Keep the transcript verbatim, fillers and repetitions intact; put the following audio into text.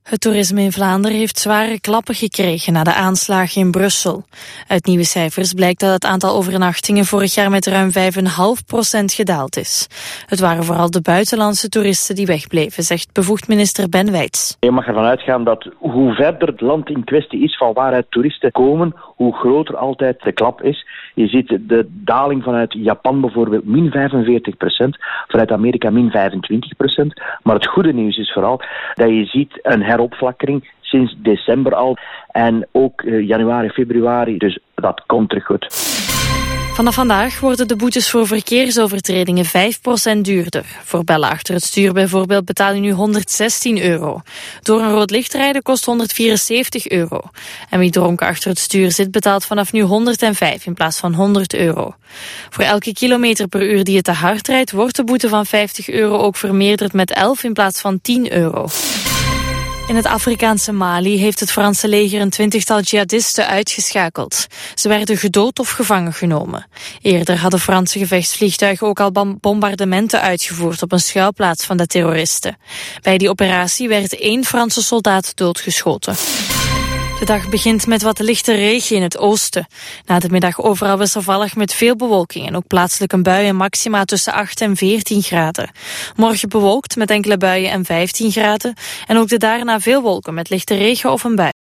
Het toerisme in Vlaanderen heeft zware klappen gekregen na de aanslagen in Brussel. Uit nieuwe cijfers blijkt dat het aantal overnachtingen vorig jaar met ruim vijf komma vijf procent gedaald is. Het waren vooral de buitenlandse toeristen die wegbleven, zegt bevoegd minister Ben Wijts. Je mag ervan uitgaan dat hoe verder het land in kwestie is van waaruit toeristen komen, hoe groter altijd de klap is. Je ziet de daling vanuit Japan bijvoorbeeld min vijfenveertig procent, vanuit Amerika min vijfentwintig procent. Maar het goede nieuws is vooral dat je ziet een heropflakkering sinds december al en ook uh, januari, februari, dus dat komt terug goed. Vanaf vandaag worden de boetes voor verkeersovertredingen vijf procent duurder. Voor bellen achter het stuur bijvoorbeeld betaal je nu honderdzestien euro. Door een rood licht rijden kost honderdvierenzeventig euro. En wie dronken achter het stuur zit betaalt vanaf nu honderdvijf in plaats van honderd euro. Voor elke kilometer per uur die je te hard rijdt wordt de boete van vijftig euro ook vermeerderd met elf in plaats van tien euro. In het Afrikaanse Mali heeft het Franse leger een twintigtal jihadisten uitgeschakeld. Ze werden gedood of gevangen genomen. Eerder hadden Franse gevechtsvliegtuigen ook al bombardementen uitgevoerd op een schuilplaats van de terroristen. Bij die operatie werd één Franse soldaat doodgeschoten. De dag begint met wat lichte regen in het oosten. Na de middag overal wisselvallig met veel bewolking en ook plaatselijk een bui en maxima tussen acht en veertien graden. Morgen bewolkt met enkele buien en vijftien graden en ook de daarna veel wolken met lichte regen of een bui.